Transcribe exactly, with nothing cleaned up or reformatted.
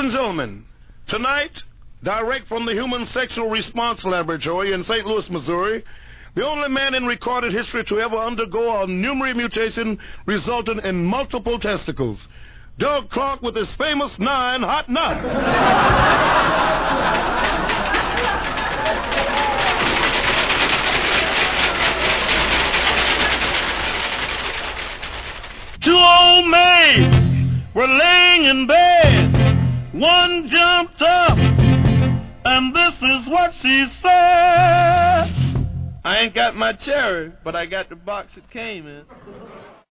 and gentlemen, tonight, direct from the Human Sexual Response Laboratory in Saint Louis, Missouri, the only man in recorded history to ever undergo a numeric mutation resulting in multiple testicles, Doug Clark with his famous nine hot nuts. Two old maids were laying in bed. One jumped up, and this is what she said. I ain't got my cherry, but I got the box it came in.